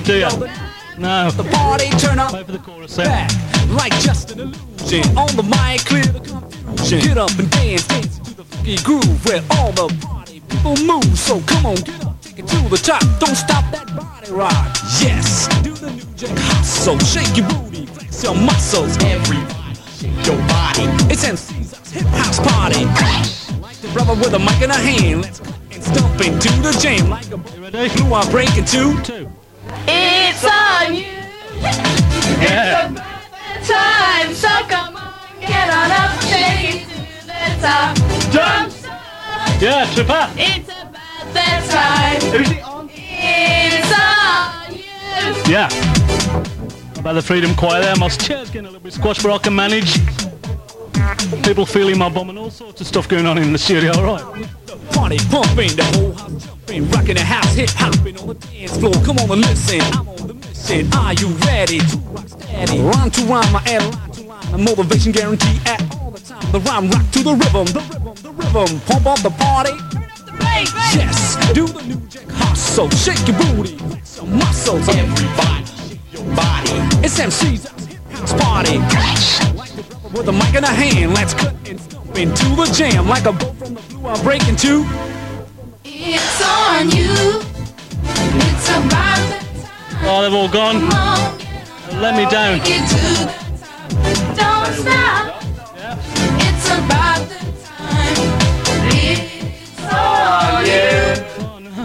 Do you? No. The party turn up. Wait for the chorus there. Back, like just an illusion. On the mic, clear the confusion. Get up and dance, dance to the funky groove where all the party people move. So come on, get up, take it to the top. Don't stop that body rock. Yes, do the New Jack Hustle. Shake your booty, flex your muscles. Everybody, shake your body. It's MC's Hip House Party. Like the brother with a mic in a hand. Let's cut and stomp into the jam. Like a blue, I break into two. It's on you. Yeah. It's about that time. So come on, get on up, take it to the top. Drum stop. Yeah, Tripper. It's about that time. Who's it on? It's on you. Yeah. About the Freedom Choir there. My chair's getting a little bit squashed, but I can manage. People feeling my bum and all sorts of stuff going on in the studio, right? Party pumping, the whole house jumping, rocking the house, hip hopping on the dance floor. Come on and listen, I'm on the mission. Are you ready to rock steady? Rhyme to rhyme, I add line to line. The motivation guarantee at all the time. The rhyme rock to the rhythm, the rhythm, the rhythm. Pump up the party. Turn up the bass. Yes, do the New Jack Hustle. Shake your booty, flex your muscles. Everybody, shake your body. It's MC's Hip House Party. Like the brother with a mic in a hand, let's cut and stomp into the jam. Like a bolt from the blue, I break into. It's on you. It's about that time. Oh, they've all gone. Come on, get on Let me down. Take it to the top. Don't stop. It's about the time. It's on you. Oh, no.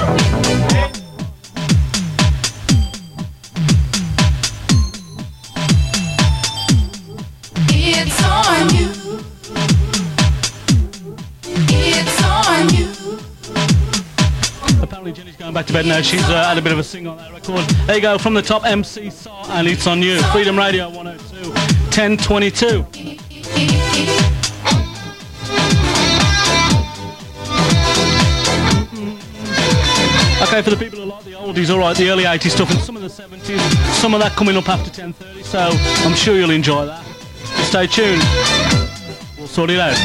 It's on you. It's on you. Apparently Jenny's going back to bed now. She's had a bit of a sing on that record. There you go, from the top, MC Sar, and it's on you. Freedom Radio 102, 1022. Okay, for the people who like the oldies, alright, the early 80s stuff and some of the 70s, some of that coming up after 10:30, so I'm sure you'll enjoy that. Stay tuned. We'll sort it out.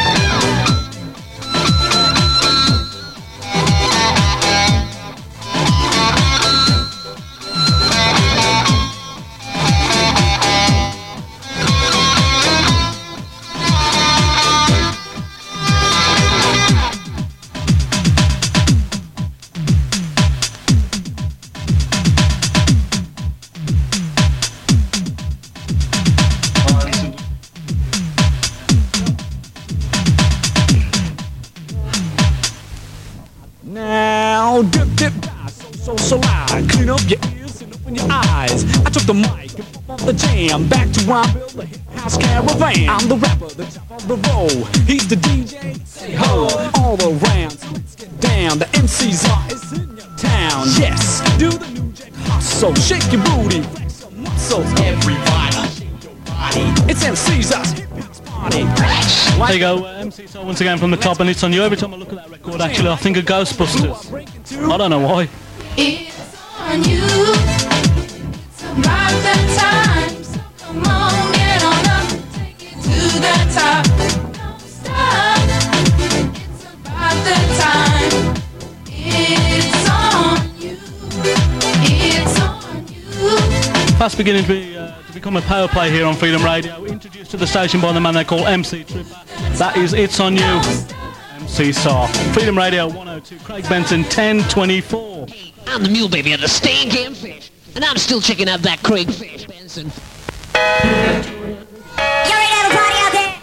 Now, dip, dip, die, so loud. Clean up your ears and open your eyes. I took the mic and pump up the jam. Back to Rhyme Bill, the hip house caravan. I'm the rapper, the top of the roll. He's the DJ, say ho. All around, so let's get down. The MC's is in your town. Yes, do the New Jack Hustle. Shake your booty, flex your muscles. Everybody, shake your body. It's MC's Hip House Party. There you go, MC Soul once again from the top, and it's on you. Every time I look at that record, actually, I think of Ghostbusters. I don't know why. It's on you. It's about that time. So come on, get on up, take it to the top. Don't stop. It's about that time. It's on you. It's on you. Fast beginning to become a power play here on Freedom Radio. Introduced to the station by the man they call MC Tripper. That is It's On You, MC Sar. Freedom Radio 102, Craig Benson, 1024. Hey, I'm the mule baby of the Stan Game Fish, and I'm still checking out that Craig Fish, Benson. You ready to have a party out there?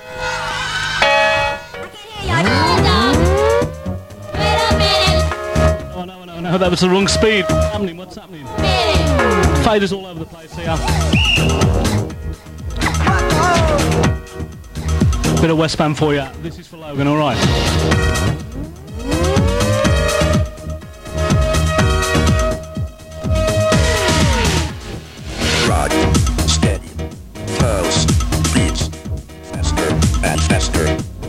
I can't hear you. Wait a minute. Oh, no, that was the wrong speed. What's happening? Faders all over the place here. Bit of West Bam for you. This is for Logan, alright. Rock, steady, pulse, beats, faster and faster.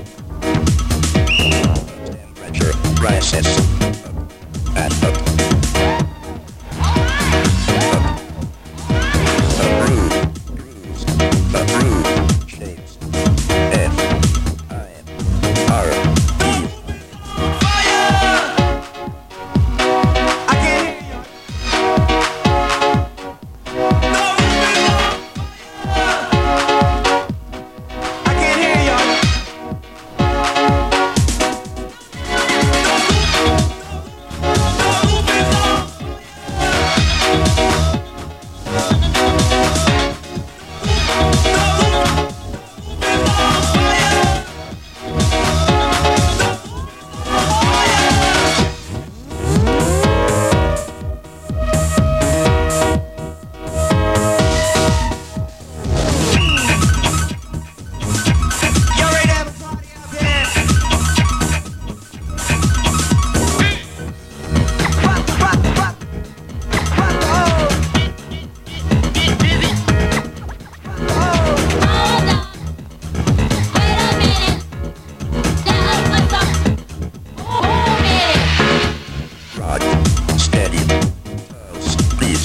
Temperature rises, up and up. The groove shapes F, I, R, E,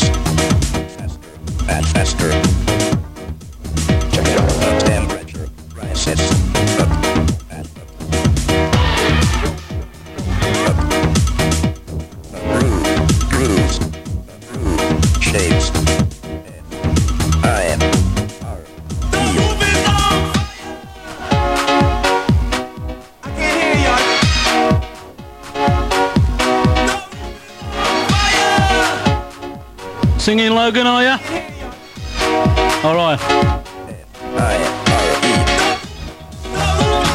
Faster and faster. The temperature rises up and up. A groove grooves. A groove shapes. And I am our heel. Singing, Logan, are ya? All right. I am our heel.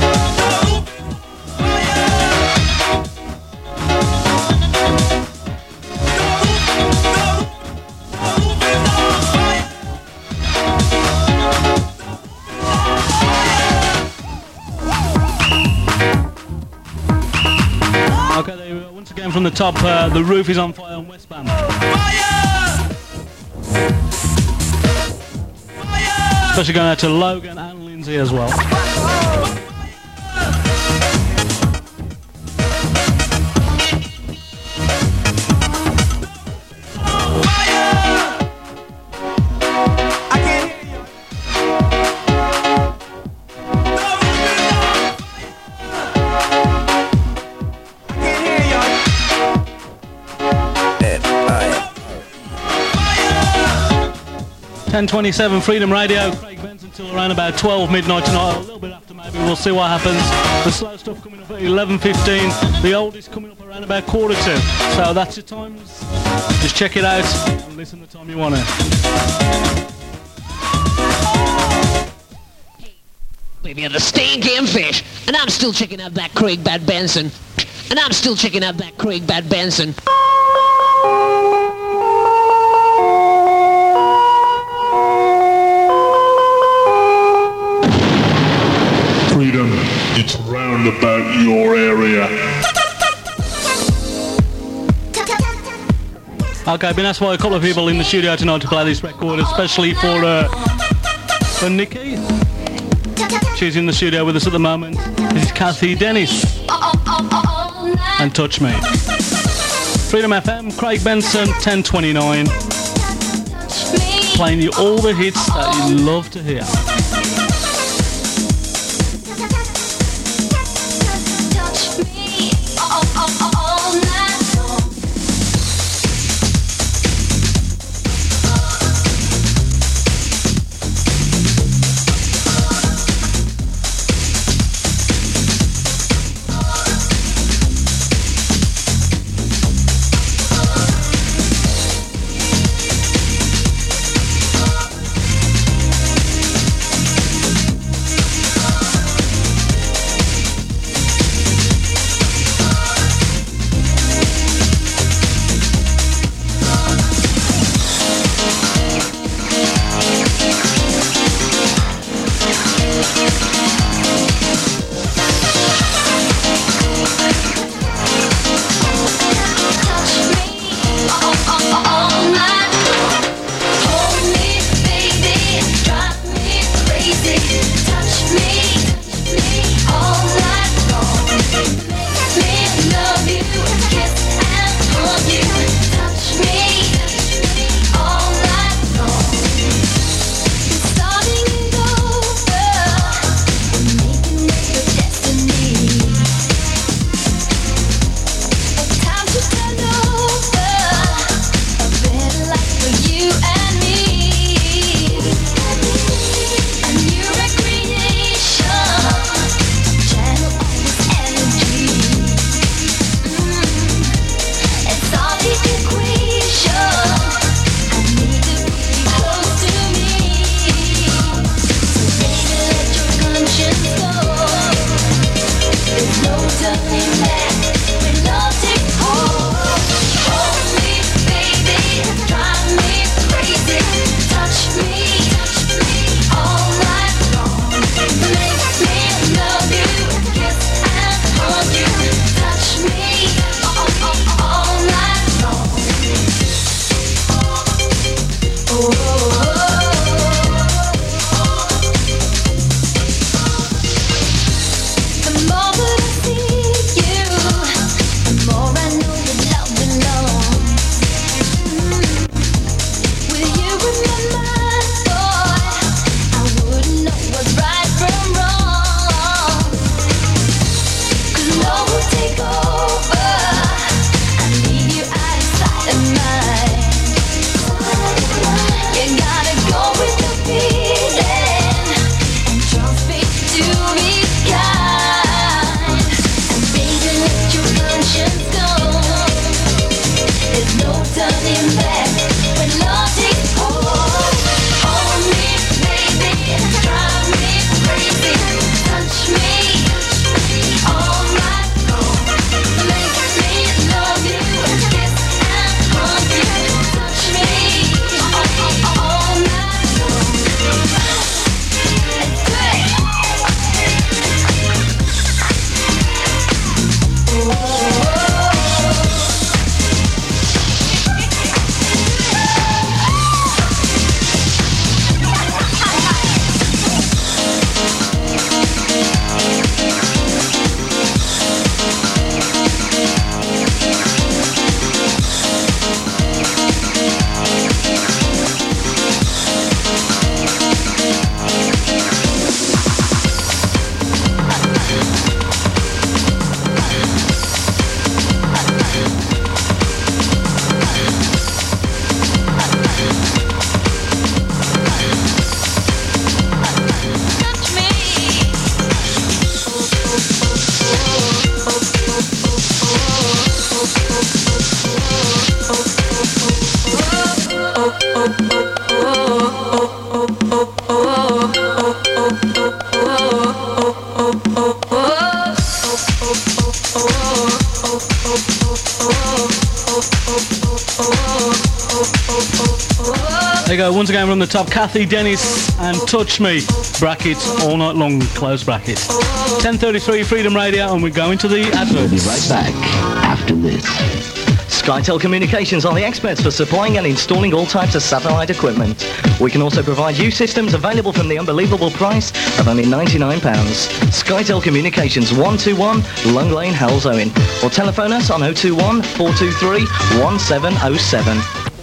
Okay, there we go. Once again from the top, the roof is on fire on Westbound. Especially going out to Logan and Lindsay as well. And I am 10:27 Freedom Radio. Craig Benson till around about 12 midnight tonight. A little bit after maybe. We'll see what happens. The slow stuff coming up at 11:15. The oldest coming up around about 1:45. So that's your times. Just check it out and listen the time you want it. Baby, you're the stinking fish. And I'm still checking out that Craig Bad Benson. And I'm still checking out that Craig Bad Benson. Freedom, it's round about your area. Okay, been asked by a couple of people in the studio tonight to play this record, especially for Nikki. She's in the studio with us at the moment. This is Kathy Dennis and Touch Me. Freedom FM, Craig Benson, 10:29. Playing you all the hits that you love to hear. There you go, once again we're on the top. Kathy Dennis and Touch Me, brackets, all night long, close bracket. 10:33 Freedom Radio, and we're going to the adverts. We'll be right back after this. SkyTel Communications are the experts for supplying and installing all types of satellite equipment. We can also provide you systems available from the unbelievable price of only £99. SkyTel Communications 121 Long Lane, Halesowen, or telephone us on 021 423 1707.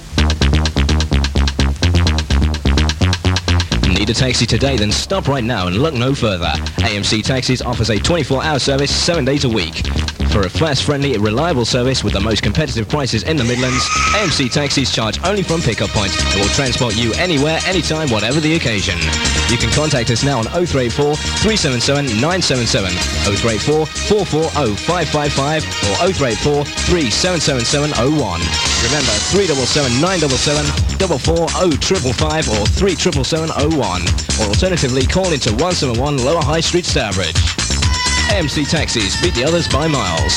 Need a taxi today? Then stop right now and look no further. AMC Taxis offers a 24-hour service 7 days a week. For a fast-friendly, reliable service with the most competitive prices in the Midlands, AMC Taxis charge only from pickup point and will transport you anywhere, anytime, whatever the occasion. You can contact us now on 0384 377 977, 0384 440 555 or 0384 377701. Remember 377 977, 440 555 or 377701. Or alternatively, call into 171 Lower High Street, Stourbridge. AMC Taxis, beat the others by miles.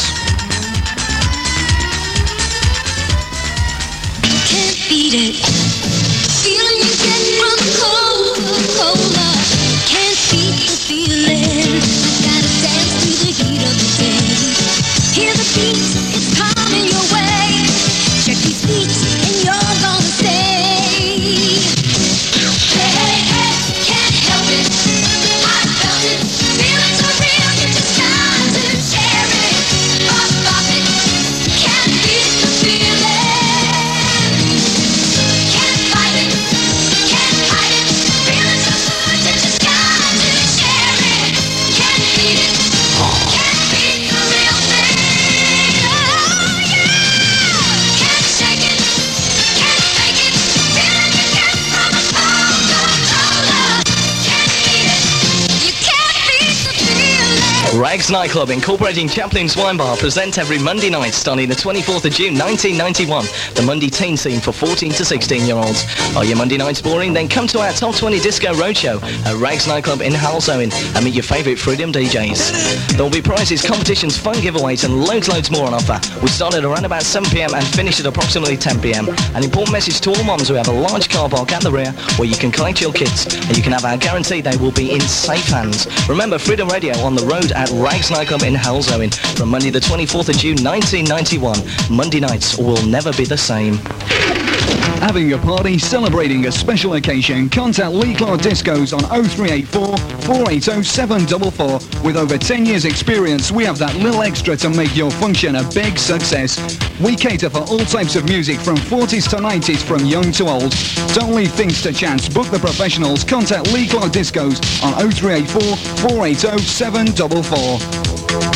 You can't beat it. Feeling you get from Coca-Cola. Can't beat the feeling. I gotta dance to the heat of the day. Hear the beat, it's coming your way. Check these beats and you're gonna stay. Hey, hey, hey, can't help it. I felt it. Feeling so real, you just got to share it. Above it, can't beat the feeling. Can't fight it, can't hide it. Feeling so good, you just got to share it. Can't beat it, can't beat the real thing. Oh yeah, can't shake it, can't fake it. Feeling you get from a Coca-Cola. Can't beat it, you can't beat the feeling. Rags Nightclub, incorporating Chaplin's Wine Bar, present every Monday night starting the 24th of June 1991, the Monday teen scene for 14 to 16-year-olds. Are your Monday nights boring? Then come to our Top 20 Disco Roadshow at Rags Nightclub in Halesowen and meet your favourite Freedom DJs. There will be prizes, competitions, fun giveaways and loads more on offer. We start at around about 7pm and finish at approximately 10pm. An important message to all mums: we have a large car park at the rear where you can collect your kids, and you can have our guarantee they will be in safe hands. Remember, Freedom Radio on the road at Rags Nightclub in Halesowen from Monday the 24th of June 1991. Monday nights will never be the same. Having a party, celebrating a special occasion, contact Lee Clark Discos on 0384 480 744. With over 10 years experience, we have that little extra to make your function a big success. We cater for all types of music from 40s to 90s, from young to old. Don't leave things to chance. Book the professionals. Contact Lee Clark Discos on 0384 480 744.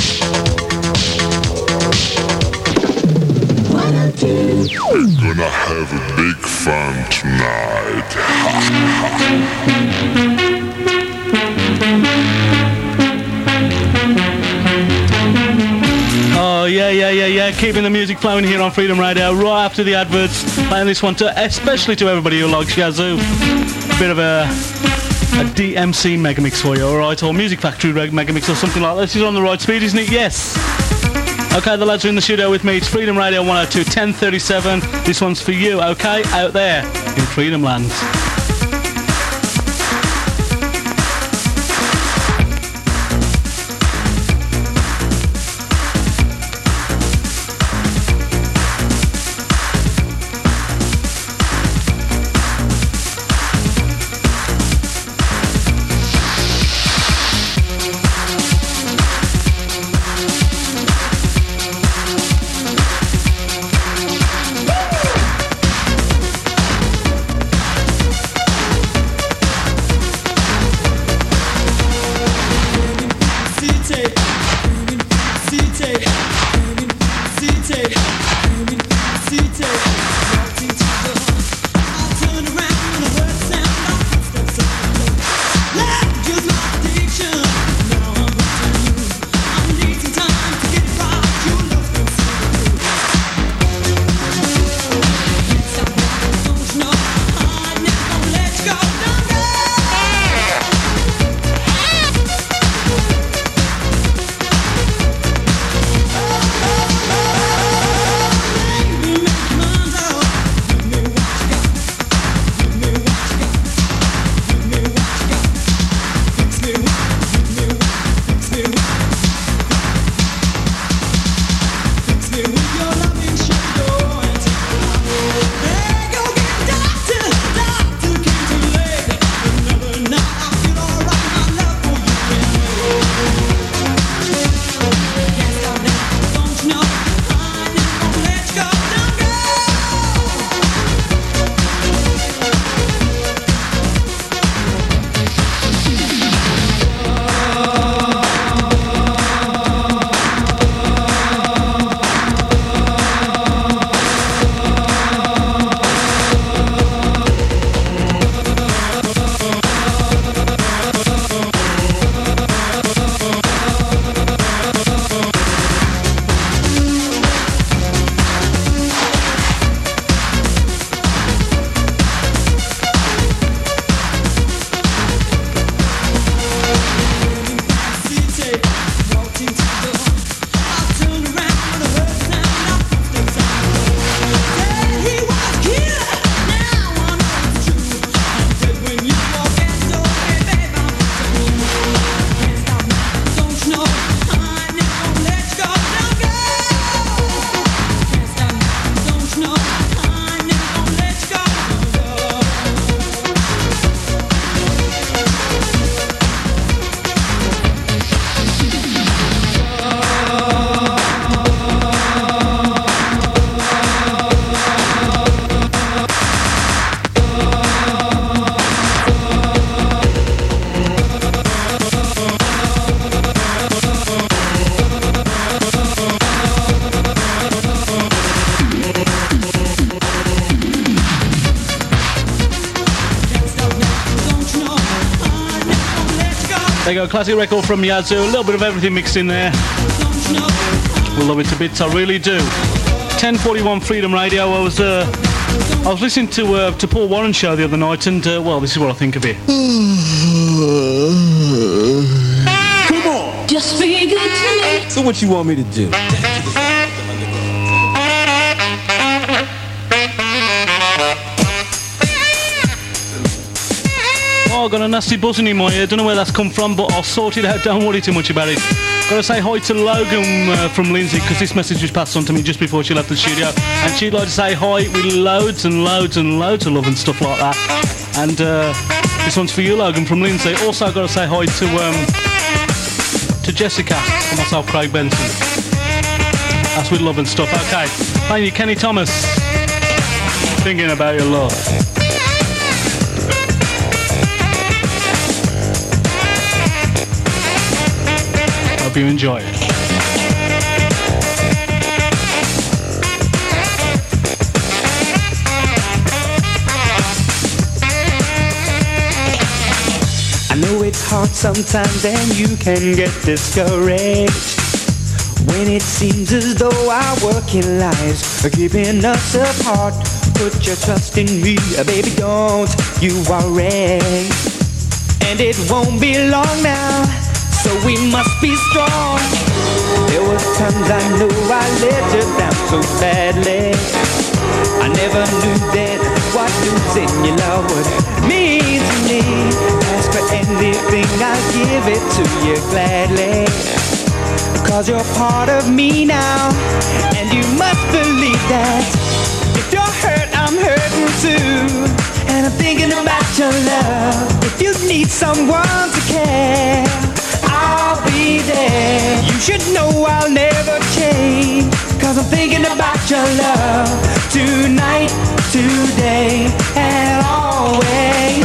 We're gonna have a big fun tonight. Oh, yeah. Keeping the music flowing here on Freedom Radio right after the adverts. Playing this one especially to everybody who likes Yazoo. A bit of a DMC mega mix for you, alright? Or Music Factory mega mix or something like that. This is on the right speed, isn't it? Yes. Okay, the lads are in the studio with me. It's Freedom Radio 102, 1037. This one's for you, okay? Out there in Freedom Land. There you go, classic record from Yazoo, a little bit of everything mixed in there. We'll love it to bits, I really do. 10:41 Freedom Radio. I was listening to Paul Warren's show the other night, and well, this is what I think of it. Come on. Just be good to me. So what you want me to do? Oh, I've got a nasty buzzing in my ear. Don't know where that's come from, but I'll sort it out. Don't worry too much about it. Got to say hi to Logan from Lindsay, because this message was passed on to me just before she left the studio, and she'd like to say hi with loads and loads and loads of love and stuff like that. And this one's for you, Logan, from Lindsay. Also, I've got to say hi to Jessica, for myself, Craig Benson. That's with love and stuff. Okay, thank you, Kenny Thomas. Thinking about your love. Hope you enjoy it. I know it's hard sometimes and you can get discouraged when it seems as though our working lives are keeping us apart. Put your trust in me, baby, don't you worry. And it won't be long now, so we must be strong. There were times I know I let you down so badly. I never knew then what losing your love would mean to me. Ask for anything, I'll give it to you gladly. Cause you're part of me now, and you must believe that. If you're hurt, I'm hurting too, and I'm thinking about your love. If you need someone to care, I'll be there. You should know I'll never change, cause I'm thinking about your love tonight, today, and always.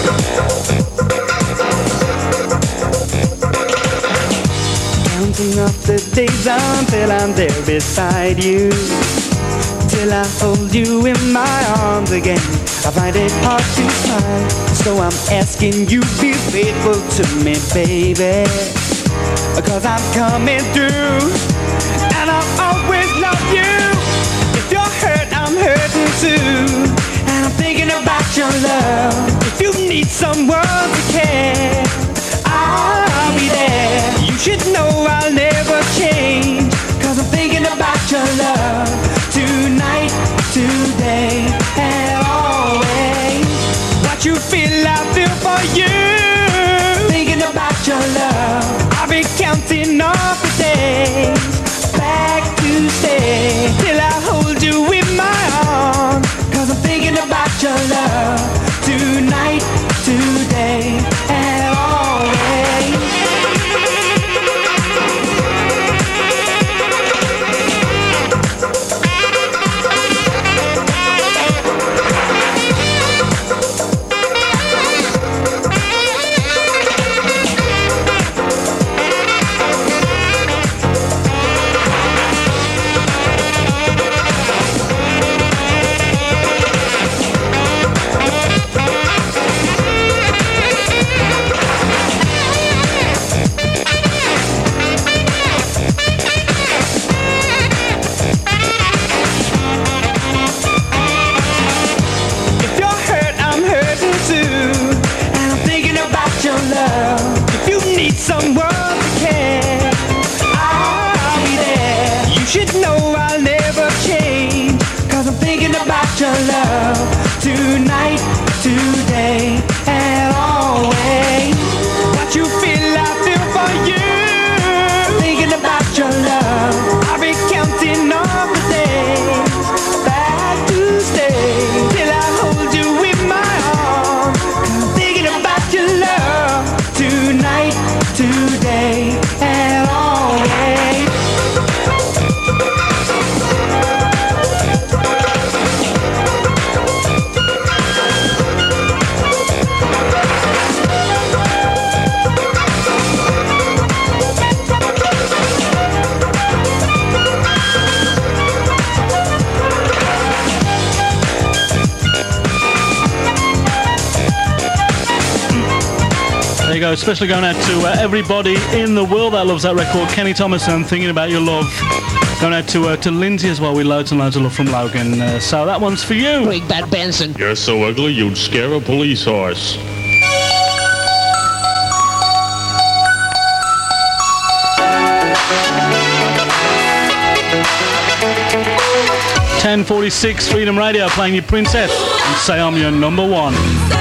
Counting up the days until I'm there beside you, till I hold you in my arms again. I find it hard to smile, so I'm asking you, be faithful to me, baby. Cause I'm coming through, and I'll always love you. If you're hurt, I'm hurting too, and I'm thinking about your love. If you need someone to care, I'll be there. You should know I'll never change, cause I'm thinking about your love tonight, today, and always. What you feel, I feel for you. Thinking about your love, I'll be counting off the days back to stay, till I hold you in my arms. Cause I'm thinking about your love tonight, today, and always. If you need someone to care, I'll be there. You should know I'll never change, cause I'm thinking about your love tonight, today, and always. What you feel, I feel for you. Thinking about your love, I'll be counting all the days back to stay, till I hold you in my arms. I'm thinking about your love tonight, today. go. Especially going out to everybody in the world that loves that record. Kenny Thomason, Thinking About Your Love. Going out to Lindsay as well with loads and loads of love from Logan. So that one's for you. Craig Bad Benson. You're so ugly you'd scare a police horse. 10:46 Freedom Radio playing your Princess and Say I'm Your Number One.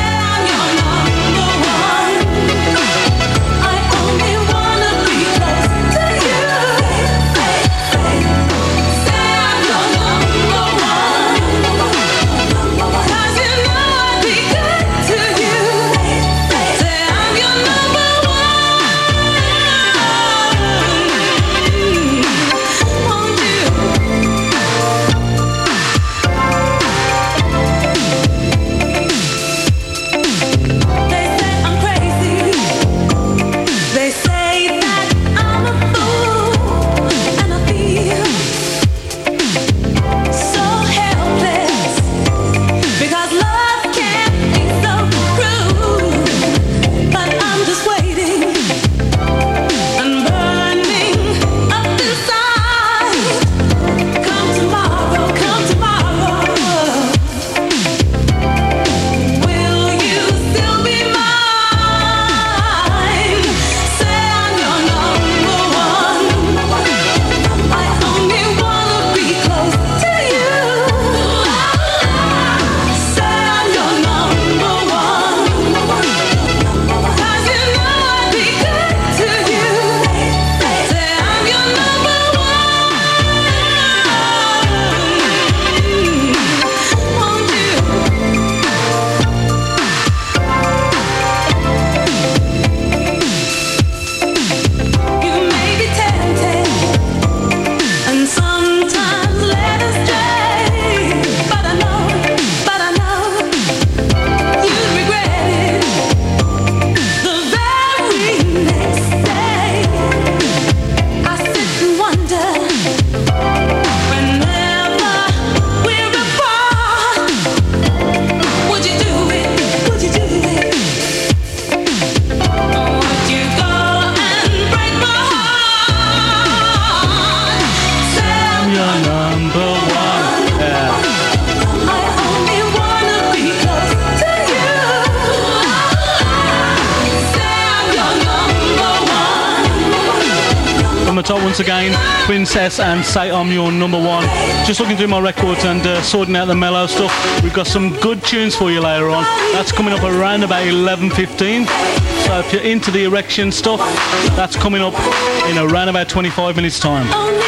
Once again, Princess and Say I'm Your Number One. Just looking through my records and sorting out the mellow stuff. We've got some good tunes for you later on. That's coming up around about 11:15. So if you're into the erection stuff, that's coming up in around about 25 minutes time.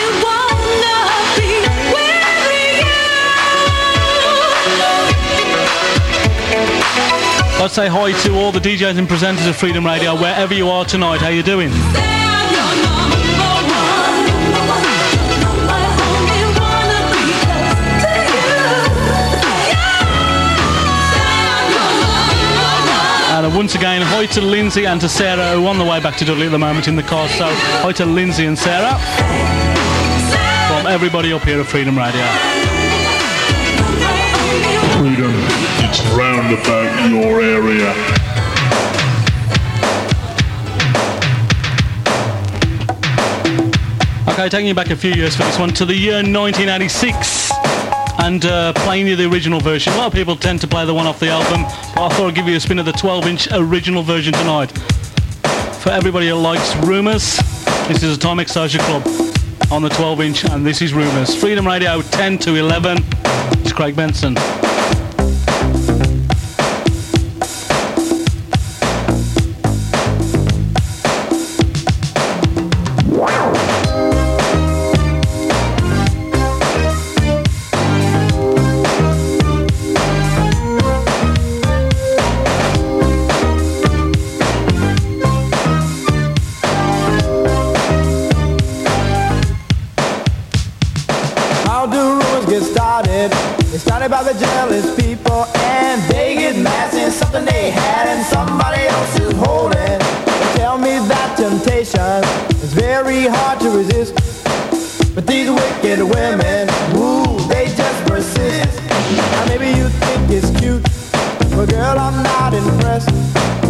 I'd say hi to all the DJs and presenters of Freedom Radio, wherever you are tonight. How you doing? And once again, hi to Lindsay and to Sarah, who are on the way back to Dudley at the moment in the car. So, hi to Lindsay and Sarah from everybody up here at Freedom Radio. Freedom, it's round about your area. Okay, taking you back a few years for this one, to the year 1986. And playing you the original version. A lot of people tend to play the one off the album, but I thought I'd give you a spin of the 12-inch original version tonight. For everybody who likes Rumours, this is Atomic Social Club on the 12-inch, and this is Rumours. Freedom Radio 10 to 11. It's Craig Benson. By the jealous people, and they get mad in something they had and somebody else is holding. They tell me that temptation is very hard to resist, but these wicked women, ooh, they just persist. Now maybe you think it's cute, but girl, I'm not impressed.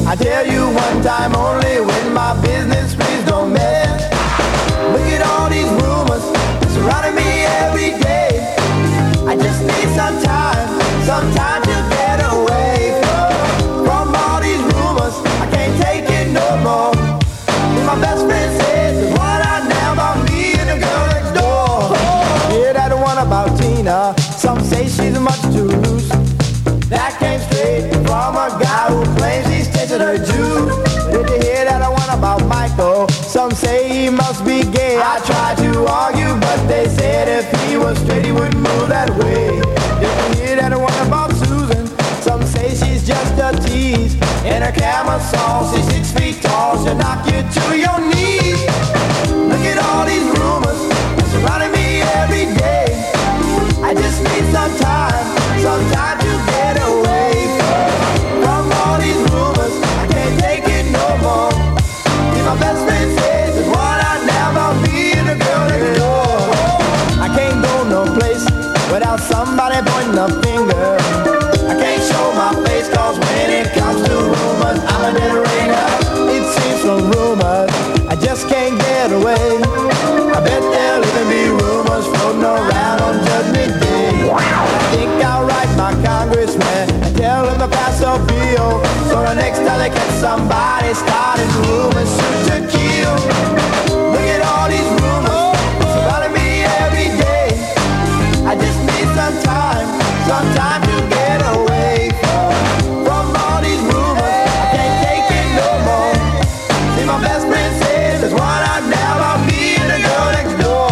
I tell you one time only, when my business, please don't mess. Look at all these rumors surrounding me every day. I just need some time to get away from all these rumors. I can't take it no more. My best friend says there's one out now about me and the girl next door. Hear that one about Tina? Some say she's much too loose. That came straight from a guy who claims he's tasted her juice. Did you hear that one about Michael? Some say he must be gay. I tried to argue, but they said if he was straight, he wouldn't move that way. Did you hear that one about Susan? Some say she's just a tease. In her camisole, she's 6 feet tall. She'll knock you to your knees. Look at all these rumors surrounding me every day. I just need some time to get away from all these rumors. I can't take it no more. See, my best friend says there's one out now about me and the girl next door. I can't go no place without somebody pointing a finger. I can't show my face, cause when it comes to rumors, I'm a dead ringer. It seems from rumors I just can't get away. I bet there'll even be rumors floating around on Judgment Day. I think I'll write my congressman and tell him to pass a bill, so the next time they catch somebody starting rumors, shoot to kill. Look at all these rumors surrounding me every day. I just need some time to get away from all these rumors. I can't take it no more. See, my best friend says there's one out now about me and the girl next door.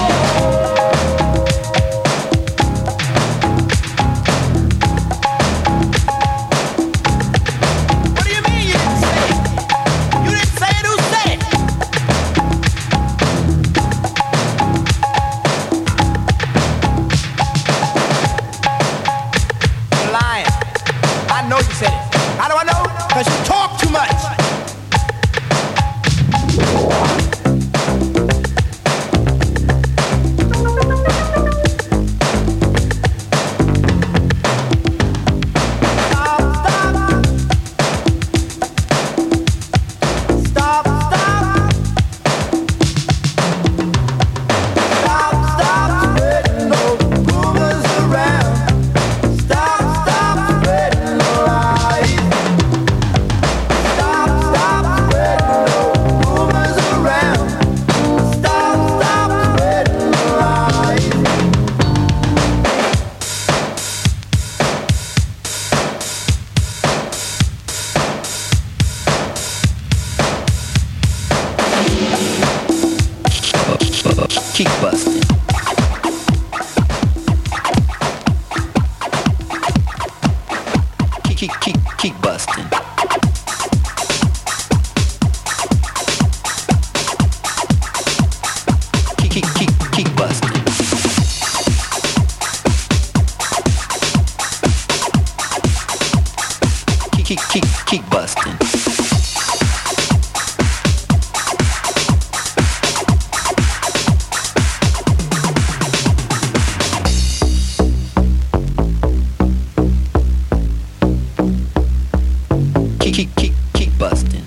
What do you mean you didn't say it? You didn't say it, who said it? You're lying. I know you said it. How do I know? Because you talk too much. Keep busting. Keep busting. Keep busting. Keep busting. Keep busting.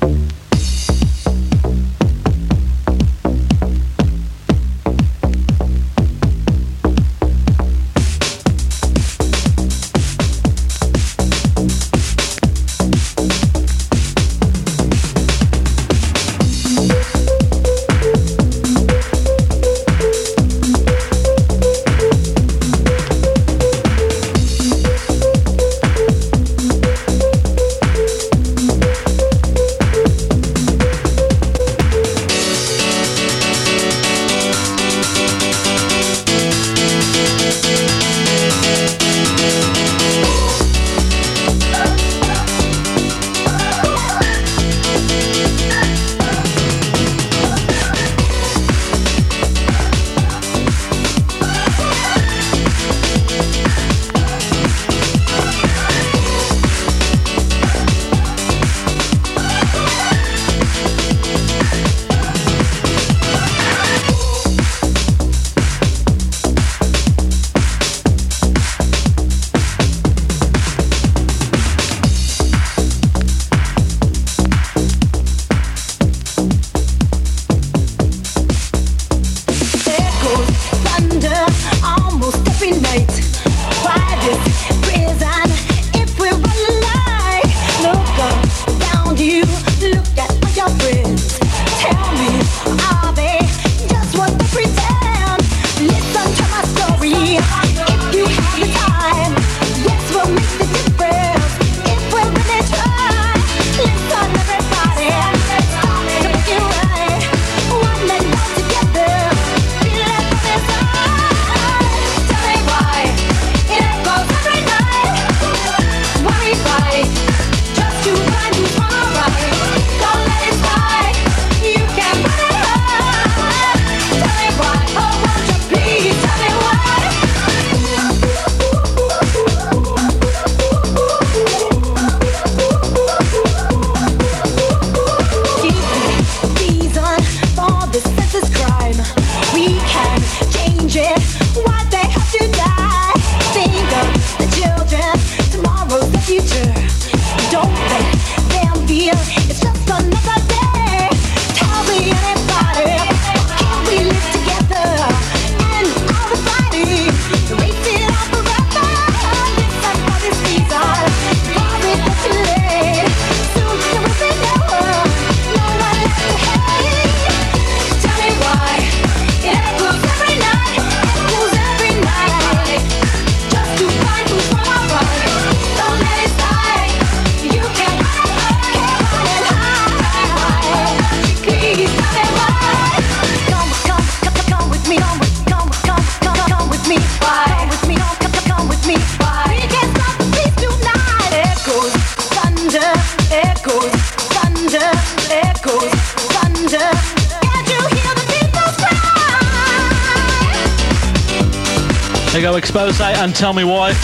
go, Expose and Tell Me Why.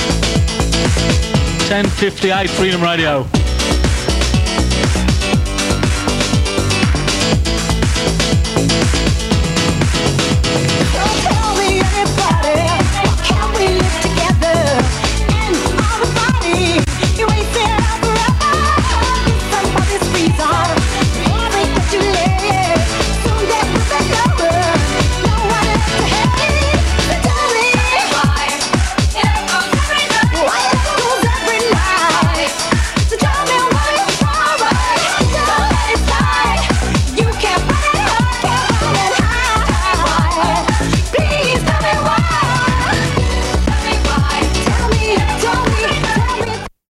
10:58 Freedom Radio.